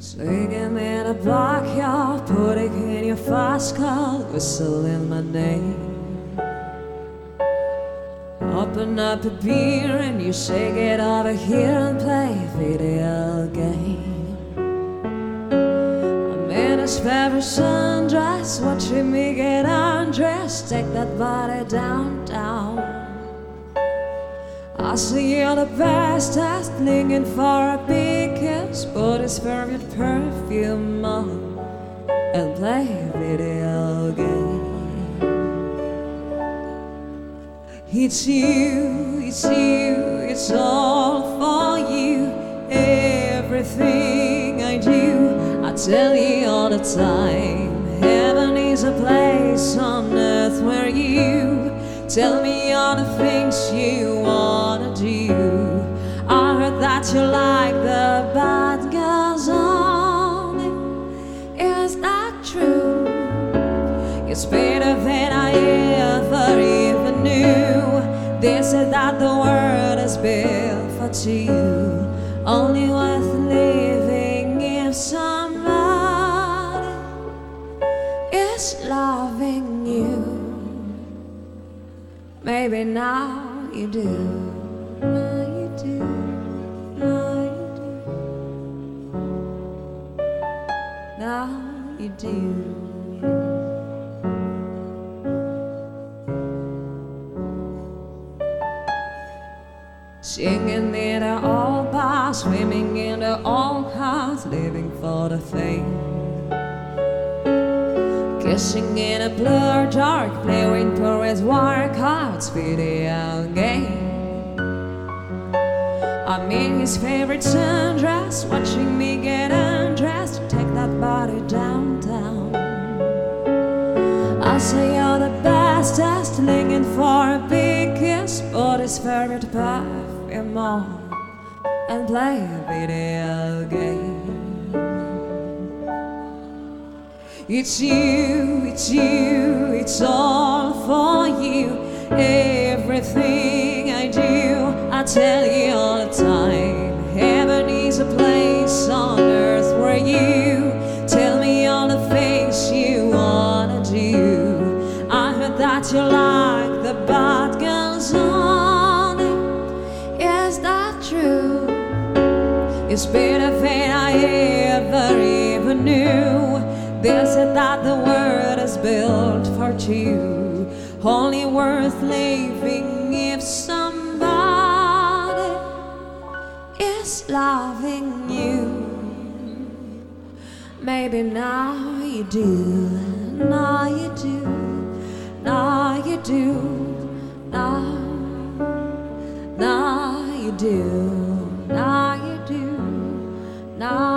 Singing in a backyard, putting in your fast car, whistling my name. Open up a beer and you say get over here and play a video game. I'm in a favorite sundress, watching me get undressed, take that body downtown. I see you're the bestest, looking for a big kiss, put his favorite perfume on and play a video game. It's you, it's you, it's all for you. Everything I do, I tell you all the time. Heaven is a place on earth where you tell me all the things you wanna do. I heard that you like the bad girls only. Is that true? It's better than I ever even knew. They said that the world is built for two, only worth living if somebody is loving you. Maybe now you do, now you do, now you do, now you do. Singing in the old bar, swimming in the old cars, living for the fame. Kissing in a blur dark, playing for his wire cards video game. I'm in his favorite sundress, watching me get undressed, take that body downtown. I say you're the bestest, looking for a big kiss, put his favorite perfume on and play a video game. It's you, it's you, it's all for you. Everything I do, I tell you all the time. Heaven is a place on earth where you tell me all the things you wanna do. I heard that you like the bad girls only. Is that true? It's better than I ever even knew. They said that the world is built for two, only worth living if somebody is loving you. Maybe now you do, now you do, now you do, now you do, now you do, now